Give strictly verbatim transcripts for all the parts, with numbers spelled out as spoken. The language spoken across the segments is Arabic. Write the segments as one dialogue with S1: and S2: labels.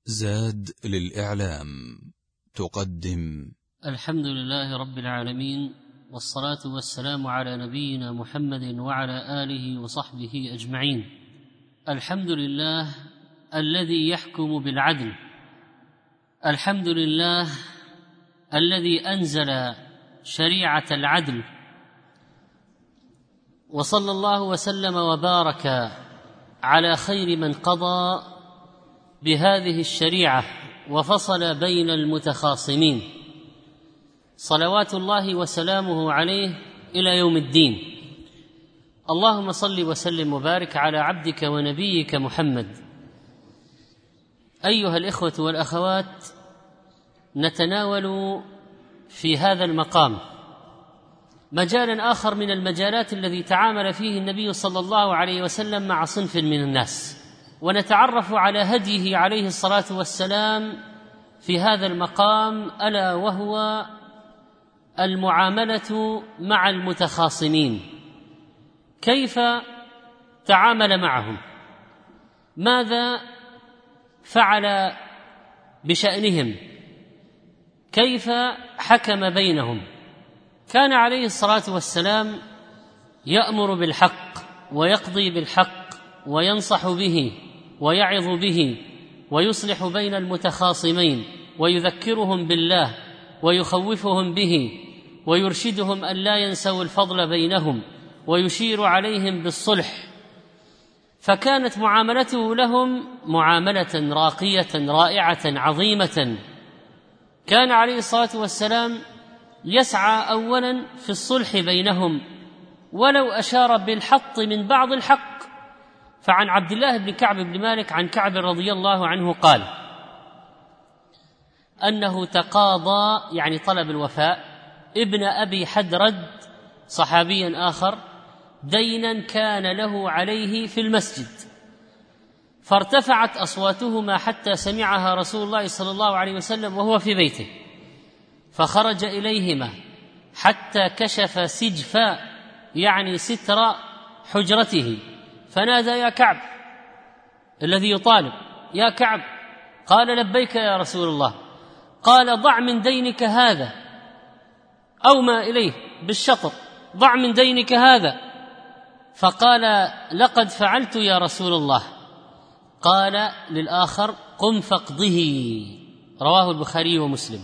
S1: زاد للإعلام تقدم
S2: الحمد لله رب العالمين، والصلاة والسلام على نبينا محمد وعلى آله وصحبه أجمعين. الحمد لله الذي يحكم بالعدل، الحمد لله الذي أنزل شريعة العدل، وصلى الله وسلم وبارك على خير من قضى بهذه الشريعة وفصل بين المتخاصمين، صلوات الله وسلامه عليه إلى يوم الدين. اللهم صل وسلم وبارك على عبدك ونبيك محمد. أيها الإخوة والأخوات، نتناول في هذا المقام مجالا آخر من المجالات الذي تعامل فيه النبي صلى الله عليه وسلم مع صنف من الناس، ونتعرف على هديه عليه الصلاة والسلام في هذا المقام، ألا وهو المعاملة مع المتخاصمين. كيف تعامل معهم؟ ماذا فعل بشأنهم؟ كيف حكم بينهم؟ كان عليه الصلاة والسلام يأمر بالحق ويقضي بالحق وينصح به ويعظ به ويصلح بين المتخاصمين ويذكرهم بالله ويخوفهم به ويرشدهم أن لا ينسوا الفضل بينهم ويشير عليهم بالصلح. فكانت معاملته لهم معاملة راقية رائعة عظيمة. كان عليه الصلاة والسلام يسعى أولا في الصلح بينهم ولو أشار بالحط من بعض الحق. فعن عبد الله بن كعب بن مالك عن كعب رضي الله عنه قال أنه تقاضى، يعني طلب الوفاء، ابن أبي حدرد صحابي آخر دينا كان له عليه في المسجد، فارتفعت أصواتهما حتى سمعها رسول الله صلى الله عليه وسلم وهو في بيته، فخرج إليهما حتى كشف سجف، يعني ستر حجرته، فنادى: يا كعب، الذي يطالب: يا كعب. قال: لبيك يا رسول الله. قال: ضع من دينك هذا، أومى إليه بالشطر: ضع من دينك هذا. فقال: لقد فعلت يا رسول الله. قال للآخر: قم فاقضه. رواه البخاري ومسلم.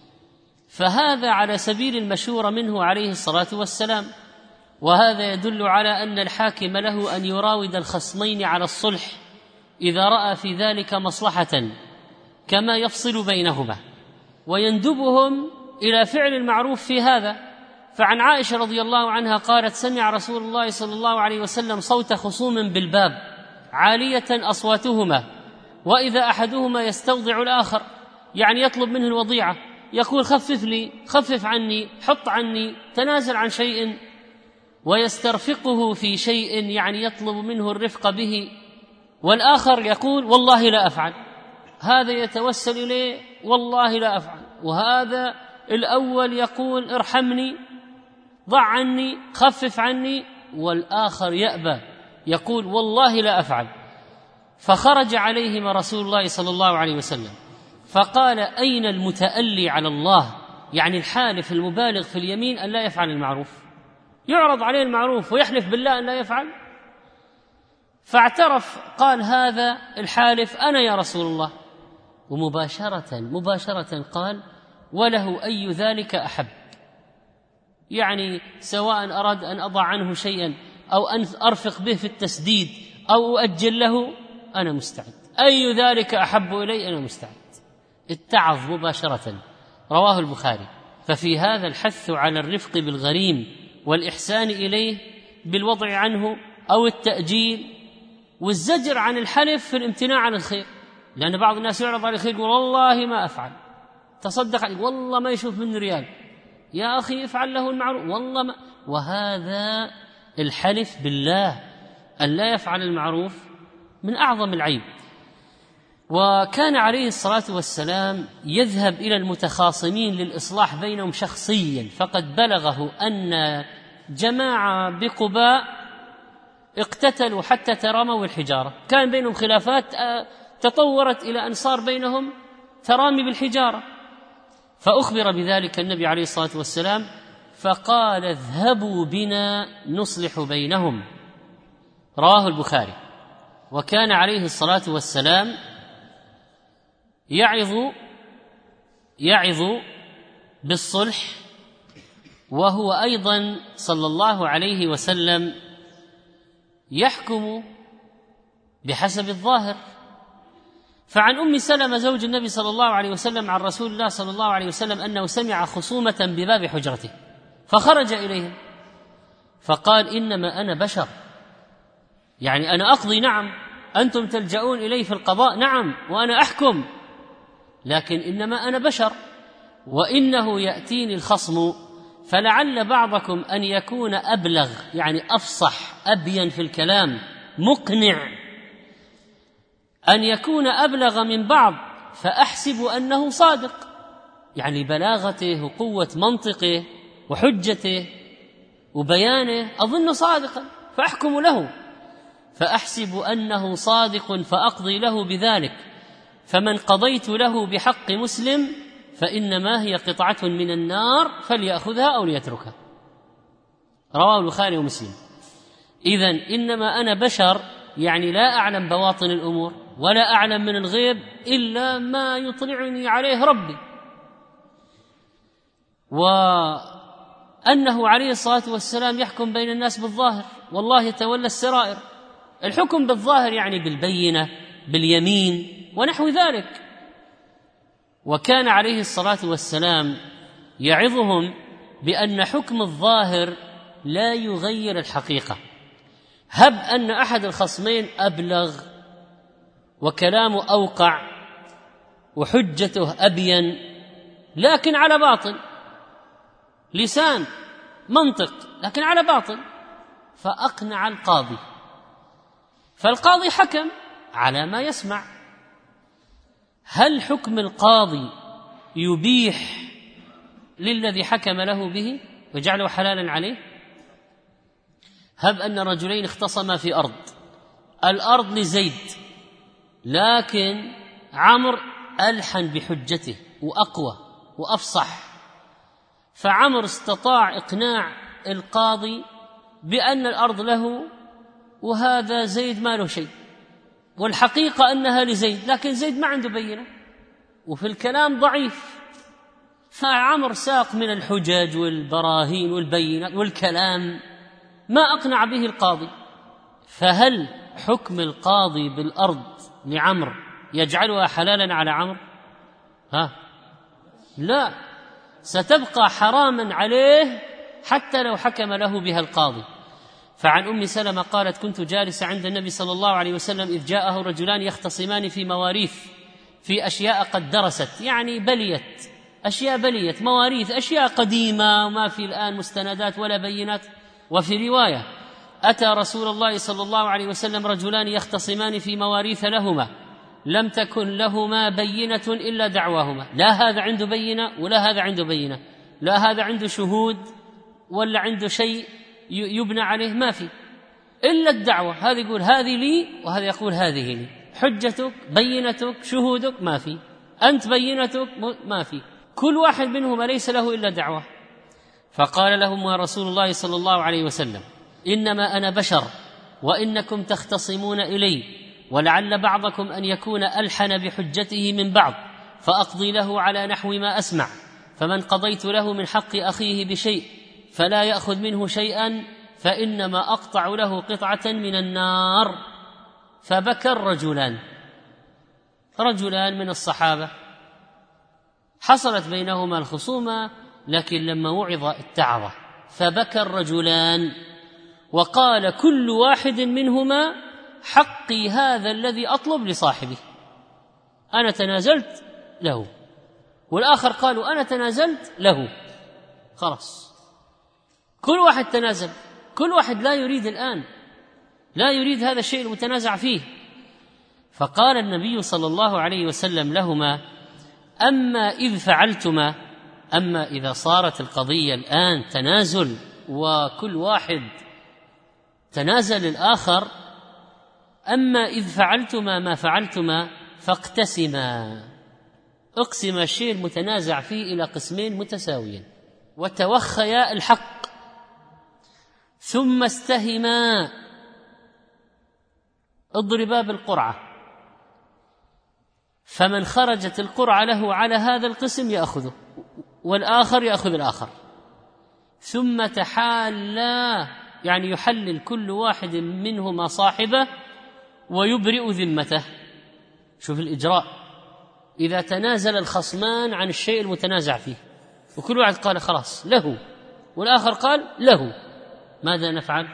S2: فهذا على سبيل المشورة منه عليه الصلاة والسلام، وهذا يدل على أن الحاكم له أن يراود الخصمين على الصلح إذا رأى في ذلك مصلحة، كما يفصل بينهما ويندبهم إلى فعل المعروف في هذا. فعن عائشة رضي الله عنها قالت: سمع رسول الله صلى الله عليه وسلم صوت خصوم بالباب عالية أصواتهما، وإذا أحدهما يستوضع الآخر، يعني يطلب منه الوضيعة، يقول: خفف لي، خفف عني، حط عني، تنازل عن شيء، ويسترفقه في شيء، يعني يطلب منه الرفق به، والآخر يقول: والله لا أفعل. هذا يتوسل إليه: والله لا أفعل. وهذا الأول يقول: ارحمني، ضع عني، خفف عني، والآخر يأبى، يقول: والله لا أفعل. فخرج عليهما رسول الله صلى الله عليه وسلم فقال: أين المتألي على الله؟ يعني الحالف المبالغ في اليمين أن لا يفعل المعروف، يعرض عليه المعروف ويحلف بالله أن لا يفعل. فاعترف، قال: هذا الحالف أنا يا رسول الله. ومباشرة مباشرة قال: وله أي ذلك أحب، يعني سواء أراد أن أضع عنه شيئا أو أن أرفق به في التسديد أو أؤجل له، أنا مستعد. أي ذلك أحب إلي، أنا مستعد. اتعظ مباشرة. رواه البخاري. ففي هذا الحث على الرفق بالغريم والإحسان إليه بالوضع عنه أو التأجيل، والزجر عن الحلف في الامتناع عن الخير، لأن بعض الناس يعرض على الخير يقول: والله ما أفعل، تصدق عليك، والله ما يشوف منه ريال، يا أخي افعل له المعروف، والله ما. وهذا الحلف بالله أن لا يفعل المعروف من أعظم العيب. وكان عليه الصلاة والسلام يذهب إلى المتخاصمين للإصلاح بينهم شخصيا، فقد بلغه أن جماعة بقباء اقتتلوا حتى ترموا الحجارة، كان بينهم خلافات تطورت إلى أن صار بينهم ترامي بالحجارة. فأخبر بذلك النبي عليه الصلاة والسلام فقال اذهبوا بنا نصلح بينهم. رواه البخاري. وكان عليه الصلاة والسلام يعظ يعظ بالصلح، وهو أيضا صلى الله عليه وسلم يحكم بحسب الظاهر. فعن أم سلمة زوج النبي صلى الله عليه وسلم عن رسول الله صلى الله عليه وسلم أنه سمع خصومة بباب حجرته فخرج إليهم فقال إنما أنا بشر، يعني أنا أقضي نعم، أنتم تلجؤون إلي في القضاء نعم، وأنا أحكم، لكن إنما أنا بشر، وإنه يأتيني الخصم فلعل بعضكم أن يكون أبلغ، يعني أفصح أبين في الكلام مقنع، أن يكون أبلغ من بعض فأحسب أنه صادق، يعني بلاغته وقوة منطقه وحجته وبيانه أظن صادقا فأحكم له، فأحسب أنه صادق فأقضي له بذلك، فمن قضيت له بحق مسلم فإنما هي قطعة من النار فليأخذها أو ليتركها. رواه البخاري ومسلم. إذن إنما أنا بشر، يعني لا أعلم بواطن الأمور ولا أعلم من الغيب إلا ما يطلعني عليه ربي، وأنه عليه الصلاة والسلام يحكم بين الناس بالظاهر والله يتولى السرائر. الحكم بالظاهر يعني بالبينة باليمين ونحو ذلك. وكان عليه الصلاة والسلام يعظهم بأن حكم الظاهر لا يغير الحقيقة. هب أن أحد الخصمين أبلغ وكلامه أوقع وحجته أبين، لكن على باطل، لسان منطق لكن على باطل، فأقنع القاضي، فالقاضي حكم على ما يسمع. هل حكم القاضي يبيح للذي حكم له به وجعله حلالا عليه؟ هب أن رجلين اختصما في أرض، الأرض لزيد، لكن عمرو ألحن بحجته وأقوى وأفصح، فعمرو استطاع إقناع القاضي بأن الأرض له وهذا زيد ما له شيء، والحقيقة أنها لزيد، لكن زيد ما عنده بينة وفي الكلام ضعيف، فعمر ساق من الحجج والبراهين والبينات والكلام ما أقنع به القاضي. فهل حكم القاضي بالأرض لعمر يجعلها حلالا على عمر؟ ها لا، ستبقى حراما عليه حتى لو حكم له بها القاضي. فعن أم سلمة قالت كنت جالسة عند النبي صلى الله عليه وسلم إذ جاءه رجلان يختصمان في مواريث، في أشياء قد درست، يعني بليت، أشياء بليت مواريث، أشياء قديمة وما في الآن مستندات ولا بينات. وفي رواية أتى رسول الله صلى الله عليه وسلم رجلان يختصمان في مواريث لهما لم تكن لهما بينة إلا دعواهما، لا هذا عنده بينة ولا هذا عنده بينة، لا هذا عنده شهود ولا عنده شيء يبنى عليه، ما في إلا الدعوة، هذا يقول هذه لي وهذا يقول هذه لي، حجتك بينتك شهودك ما في، أنت بينتك ما في، كل واحد منهما ليس له إلا دعوة. فقال لهم رسول الله صلى الله عليه وسلم إنما أنا بشر وإنكم تختصمون إلي، ولعل بعضكم أن يكون ألحن بحجته من بعض، فأقضي له على نحو ما أسمع، فمن قضيت له من حق أخيه بشيء فلا يأخذ منه شيئا فإنما أقطع له قطعة من النار. فبكى الرجلان، رجلان من الصحابة حصلت بينهما الخصومة، لكن لما وعظ اتعظ، فبكى الرجلان وقال كل واحد منهما حقي هذا الذي أطلب لصاحبه، أنا تنازلت له، والآخر قالوا أنا تنازلت له، خلاص كل واحد تنازل، كل واحد لا يريد الآن، لا يريد هذا الشيء المتنازع فيه. فقال النبي صلى الله عليه وسلم لهما أما إذ فعلتما، أما إذا صارت القضية الآن تنازل وكل واحد تنازل الآخر، أما إذ فعلتما ما فعلتما فاقتسما، اقسم الشيء المتنازع فيه إلى قسمين متساويين، وتوخيا الحق، ثم استهما، اضربا بالقرعة، فمن خرجت القرعة له على هذا القسم يأخذه، والآخر يأخذ الآخر، ثم تحالا، يعني يحلل كل واحد منهما صاحبه ويبرئ ذمته. شوف الإجراء، إذا تنازل الخصمان عن الشيء المتنازع فيه وكل واحد قال خلاص له والآخر قال له، ماذا نفعل؟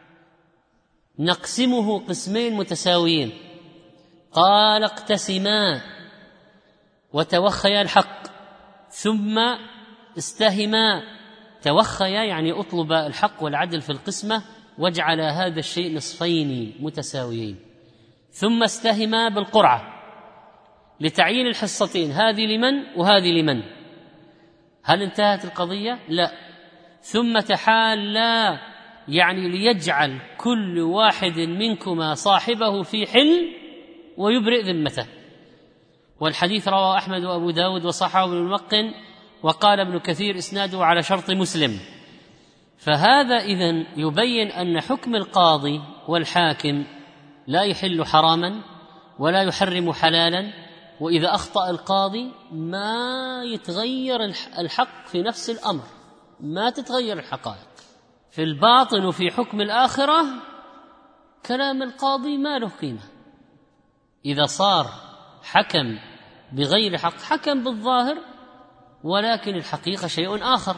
S2: نقسمه قسمين متساويين. قال اقتسما وتوخيا الحق، ثم استهما، توخيا يعني اطلب الحق والعدل في القسمة واجعل هذا الشيء نصفين متساويين، ثم استهما بالقرعة لتعيين الحصتين، هذه لمن وهذه لمن. هل انتهت القضية؟ لا. ثم تحالا، يعني ليجعل كل واحد منكما صاحبه في حل ويبرئ ذمته. والحديث رواه أحمد وأبو داود وصححه ابن الملقن، وقال ابن كثير إسناده على شرط مسلم. فهذا إذن يبين أن حكم القاضي والحاكم لا يحل حراما ولا يحرم حلالا، وإذا أخطأ القاضي ما يتغير الحق في نفس الأمر، ما تتغير الحقائق في الباطن. وفي حكم الآخرة كلام القاضي ما له قيمة، إذا صار حكم بغير حق حكم بالظاهر، ولكن الحقيقة شيء آخر.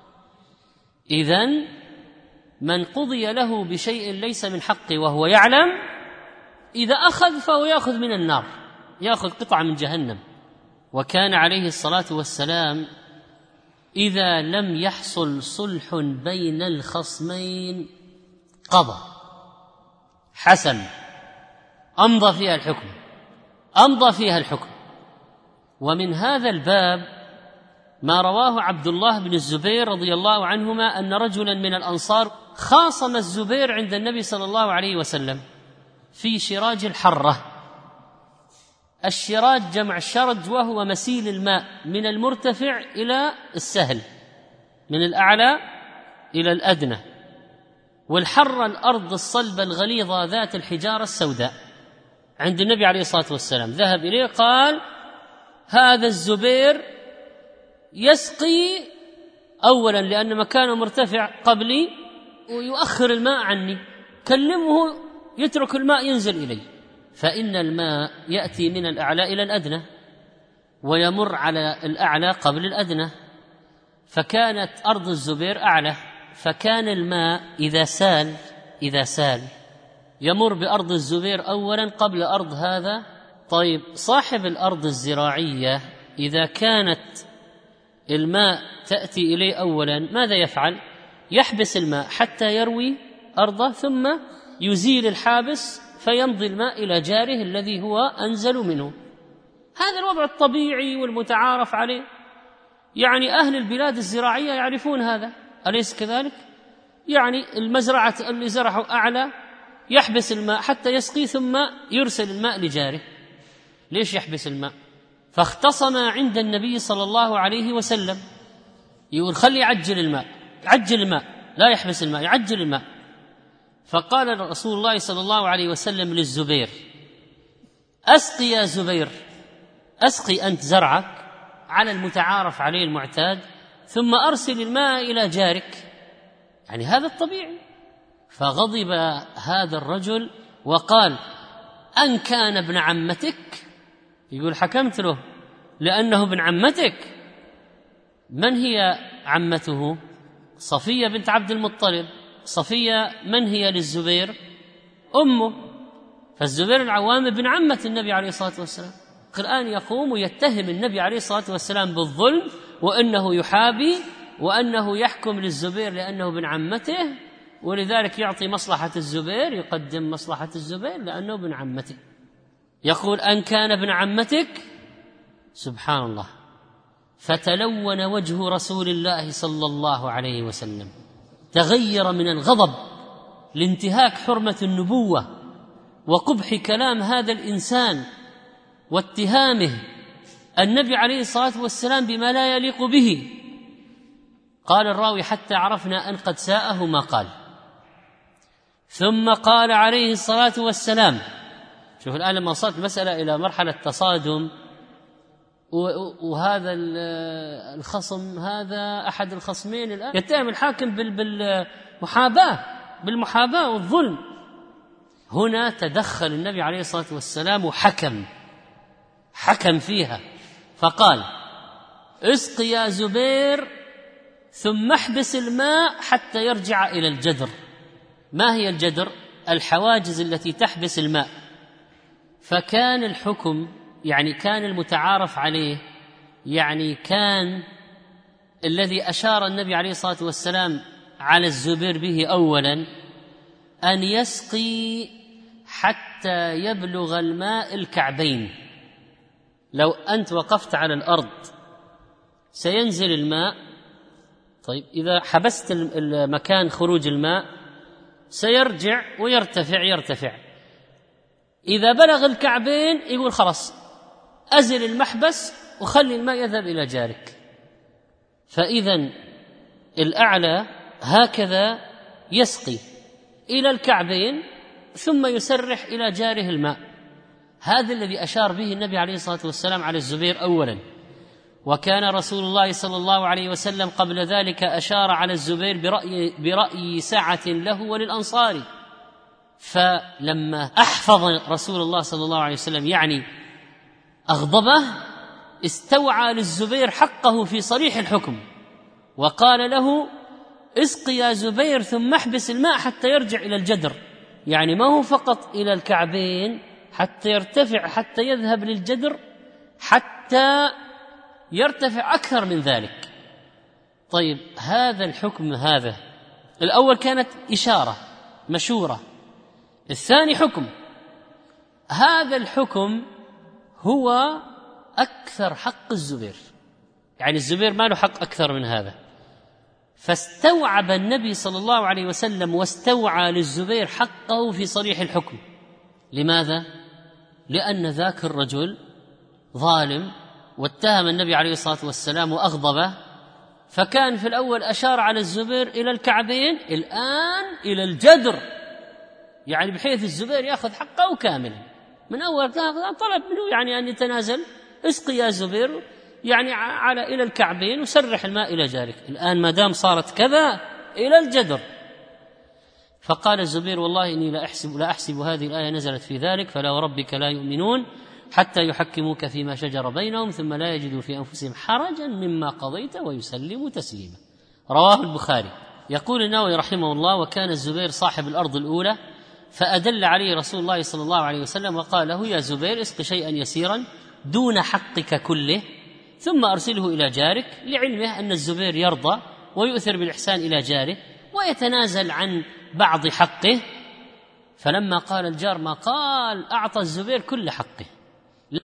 S2: إذن من قضي له بشيء ليس من حقه وهو يعلم، إذا أخذ فهو يأخذ من النار، يأخذ قطعة من جهنم. وكان عليه الصلاة والسلام إذا لم يحصل صلح بين الخصمين قضى، حسن، أمضى فيها الحكم، أمضى فيها الحكم. ومن هذا الباب ما رواه عبد الله بن الزبير رضي الله عنهما أن رجلا من الأنصار خاصم الزبير عند النبي صلى الله عليه وسلم في شراج الحرة. الشراج جمع الشرج، وهو مسيل الماء من المرتفع إلى السهل، من الأعلى إلى الأدنى. والحرة الأرض الصلبة الغليظة ذات الحجارة السوداء. عند النبي عليه الصلاة والسلام ذهب إليه قال: هذا الزبير يسقي أولا لأن مكانه مرتفع قبلي ويؤخر الماء عني، كلمه يترك الماء ينزل إلي، فإن الماء يأتي من الأعلى إلى الأدنى ويمر على الأعلى قبل الأدنى. فكانت أرض الزبير أعلى، فكان الماء إذا سال إذا سال يمر بأرض الزبير أولا قبل أرض هذا. طيب، صاحب الأرض الزراعية إذا كانت الماء تأتي إليه أولا ماذا يفعل؟ يحبس الماء حتى يروي أرضه، ثم يزيل الحابس فيمضي الماء إلى جاره الذي هو أنزل منه. هذا الوضع الطبيعي والمتعارف عليه، يعني أهل البلاد الزراعية يعرفون هذا، أليس كذلك؟ يعني المزرعة اللي زرعه أعلى يحبس الماء حتى يسقي ثم يرسل الماء لجاره. ليش يحبس الماء؟ فاختصم عند النبي صلى الله عليه وسلم، يقول خلي يعجل الماء، عجل الماء، لا يحبس الماء، يعجل الماء. فقال رسول الله صلى الله عليه وسلم للزبير: أسقي يا زبير، أسقي أنت زرعك على المتعارف عليه المعتاد، ثم أرسل الماء إلى جارك. يعني هذا الطبيعي. فغضب هذا الرجل وقال: أن كان ابن عمتك، يقول حكمت له لأنه ابن عمتك. من هي عمته؟ صفية بنت عبد المطلب. صفية من هي للزبير؟ أمه. فالزبير العوام ابن عمة النبي عليه الصلاة والسلام. الآن يقوم ويتهم النبي عليه الصلاة والسلام بالظلم، وأنه يحابي، وأنه يحكم للزبير لأنه ابن عمته، ولذلك يعطي مصلحة الزبير، يقدم مصلحة الزبير لأنه ابن عمته. يقول: أن كان ابن عمتك. سبحان الله. فتلون وجه رسول الله صلى الله عليه وسلم، تغير من الغضب لانتهاك حرمة النبوة وقبح كلام هذا الإنسان، واتهامه النبي عليه الصلاة والسلام بما لا يليق به. قال الراوي: حتى عرفنا أن قد ساءه ما قال. ثم قال عليه الصلاة والسلام، شوف الآن لما وصلت المسألة إلى مرحلة تصادم، وهذا الخصم هذا أحد الخصمين الآن يتهم الحاكم بالمحاباة بالمحاباة والظلم، هنا تدخل النبي عليه الصلاة والسلام وحكم حكم فيها، فقال: اسق يا زبير ثم احبس الماء حتى يرجع إلى الجدر. ما هي الجدر؟ الحواجز التي تحبس الماء. فكان الحكم يعني كان المتعارف عليه، يعني كان الذي أشار النبي عليه الصلاة والسلام على الزبير به أولا أن يسقي حتى يبلغ الماء الكعبين. لو أنت وقفت على الأرض سينزل الماء، طيب إذا حبست المكان خروج الماء سيرجع ويرتفع يرتفع إذا بلغ الكعبين يقول خلاص أزل المحبس وخلي الماء يذهب إلى جارك. فإذا الأعلى هكذا يسقي إلى الكعبين ثم يسرح إلى جاره الماء. هذا الذي أشار به النبي عليه الصلاة والسلام على الزبير أولا. وكان رسول الله صلى الله عليه وسلم قبل ذلك أشار على الزبير برأي, برأي سعة له وللأنصار. فلما أحفظ رسول الله صلى الله عليه وسلم يعني أغضبه، استوعى للزبير حقه في صريح الحكم وقال له: اسق يا زبير ثم احبس الماء حتى يرجع إلى الجدر، يعني ما هو فقط إلى الكعبين، حتى يرتفع حتى يذهب للجدر حتى يرتفع أكثر من ذلك. طيب هذا الحكم هذا الأول كانت إشارة مشورة، الثاني حكم. هذا الحكم هو أكثر حق الزبير، يعني الزبير ما له حق أكثر من هذا. فاستوعب النبي صلى الله عليه وسلم واستوعى للزبير حقه في صريح الحكم. لماذا؟ لأن ذاك الرجل ظالم واتهم النبي عليه الصلاة والسلام وأغضبه، فكان في الأول أشار على الزبير إلى الكعبين، الآن إلى الجدر، يعني بحيث الزبير يأخذ حقه كاملا. من أول طلب منه يعني أن يتنازل، اسقي يا زبير يعني على إلى الكعبين وسرح الماء إلى جارك. الآن ما دام صارت كذا إلى الجدر. فقال الزبير: والله إني لا أحسب, لا أحسب هذه الآية نزلت في ذلك، فلا وربك لا يؤمنون حتى يحكموك فيما شجر بينهم ثم لا يجدوا في أنفسهم حرجا مما قضيت ويسلموا تسليما. رواه البخاري. يقول النووي رحمه الله: وكان الزبير صاحب الأرض الأولى، فأدل عليه رسول الله صلى الله عليه وسلم وقال له: يا زبير اسق شيئا يسيرا دون حقك كله ثم أرسله إلى جارك، لعلمه أن الزبير يرضى ويؤثر بالإحسان إلى جاره ويتنازل عن بعض حقه. فلما قال الجار ما قال أعطى الزبير كل حقه.